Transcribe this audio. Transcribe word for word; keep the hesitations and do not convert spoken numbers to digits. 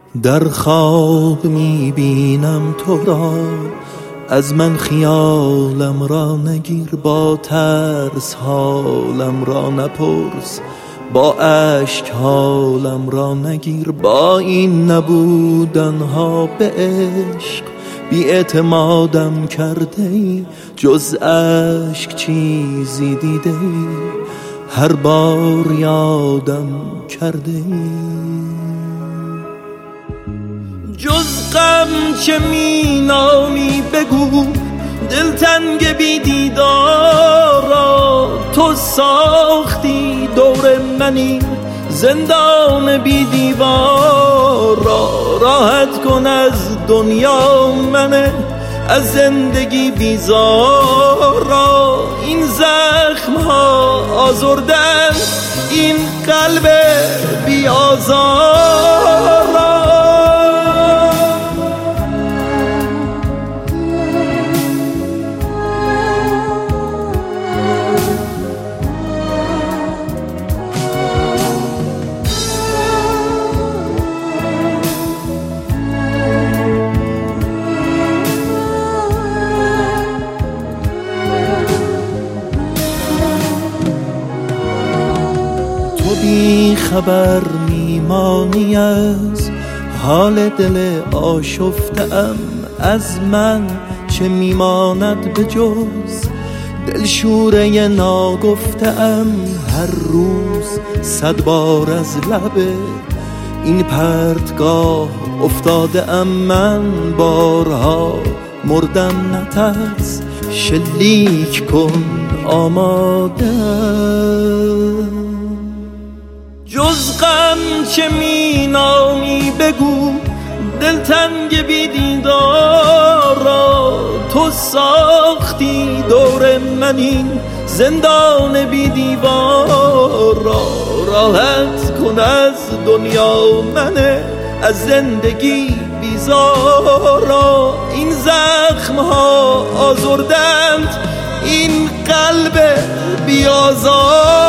در خواب میبینم تو را، از من خیالم را نگیر، با ترس حالم را نپرس، با اشک حالم را نگیر. با این نبودن ها به عشق بی اعتمادم کرده ای، جز اشک چیزی دیده ای هر بار یادم کرده ای. جز غم چه می نامی بگو، دلتنگ بی دیدارا، تو ساختی دور منی زندان بی دیوار را. راحت کن از دنیا منه، از زندگی بیزار را. این زخم ها آزردن این قلب بی آزار را. بی خبر میمانی از حال دل آشفته ام، از من چه میماند به جز دلشوره ناگفته ام. هر روز صد بار از لب این پرتگاه افتاده ام من، بارها مردم نترس، شلیک کن آماده. جز غم چه می نامی بگو، دلتنگ بی دیدارا، تو ساختی دور من این زندان بی دیوار را. راحت کن از دنیا منه، از زندگی بیزارا. این زخم ها آزردند این قلب بیازار.